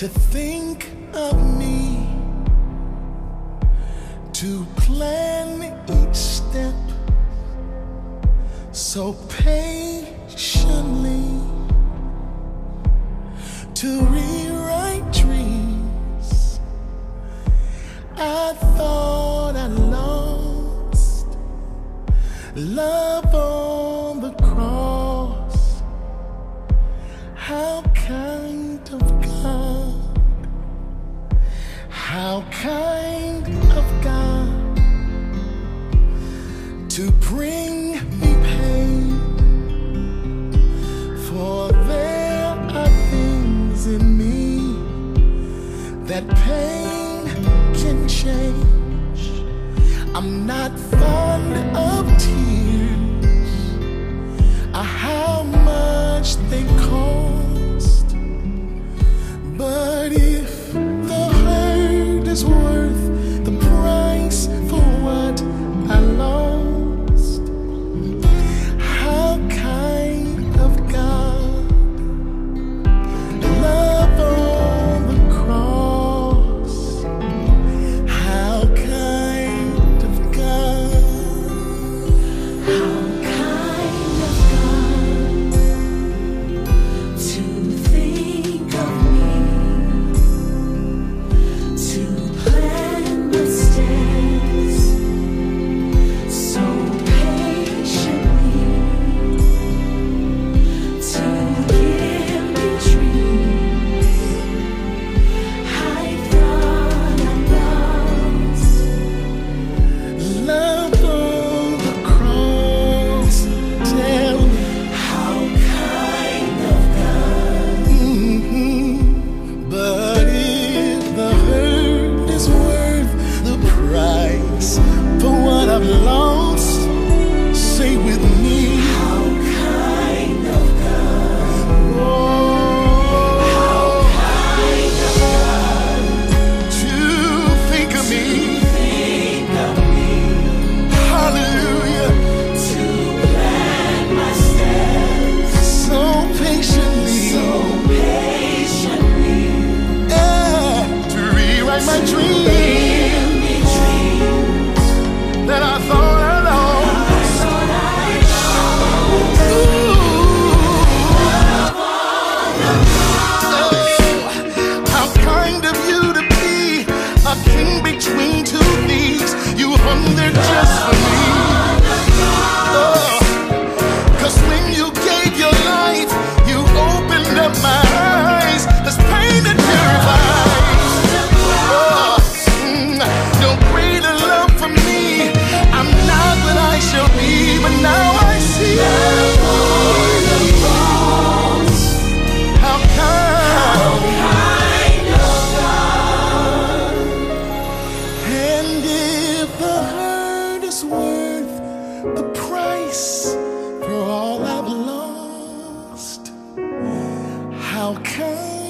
to think of me, to plan each step so patiently, to rewrite dreams I thought I lost. Love on the cross, how kind of God, how kind of God, to bring me pain. For there are things in me that pain can change. I'm not fond of tears, or how much they cost, but if the hurt is worth the price for what I lost, how kind of God, love on the cross, how kind of God, How kind of God to think of me, to plan my steps so patiently, to give me dreams I thought I lost. love on the cross. Tell me, How kind of God. But if the hurt is worth the price for what I've lost, say with me, How kind of God. oh, Kind of God to think of me, think of me, hallelujah, to plan my steps so patiently, so patiently, yeah, to rewrite my dreams give me dreams that I thought I lost. I thought I How kind of you to be a king between two thieves. You hung there just for me. Oh, 'cause when you gave your life, you opened up my eyes. There's pain that purifies. Oh, no greater love for me. I'm not what I shall be, but now I see how kind. kind of God. And if the hurt is worth the price for all I've lost, how kind